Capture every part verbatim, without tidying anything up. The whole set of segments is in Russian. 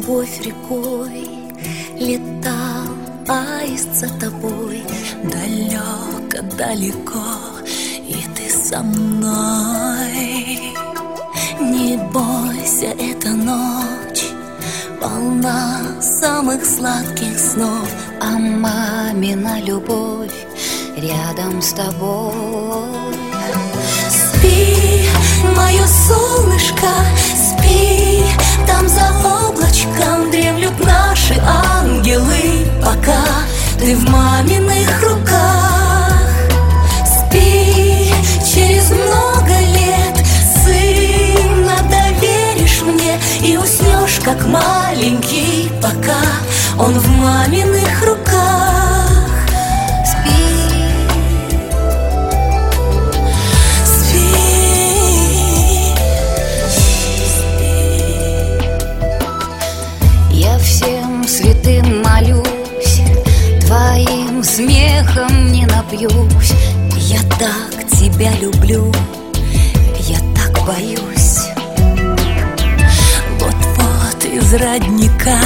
любовь рекой летал аист за тобой. Далеко-далеко, и ты со мной. Не бойся, эта ночь полна самых сладких снов, а мамина любовь рядом с тобой. Спи, мое солнышко, спи, там за облачком дремлют наши ангелы, пока ты в маминых руках. Спи, через много лет сына доверишь мне и уснешь, как маленький, пока он в маминых руках. Спи, спи, спи. Я всем святым молюсь, твоим смехом не напьюсь. Я так тебя люблю, я так боюсь. Вот-вот из родника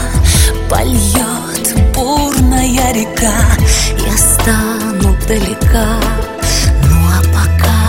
польет бурная река. Я стану далека, ну а пока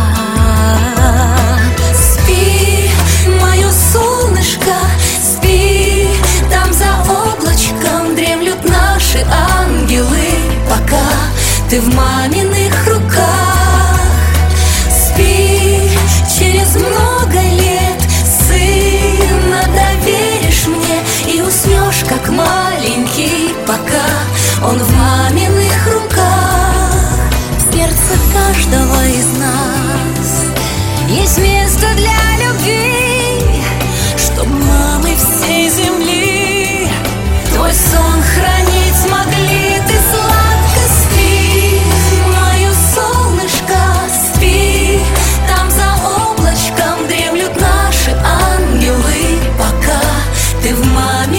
спи, мое солнышко, спи, там за облачком дремлют наши ангелы, пока ты в маминых руках. Спи, через много лет сына доверишь мне и уснешь, как маленький, пока он в маминых руках. В сердце каждого из нас есть место для любви, чтоб мамы всей земли твой сон хранить смогли. Ты сладко спи, мое солнышко, спи, там за облачком дремлют наши ангелы, пока ты в маме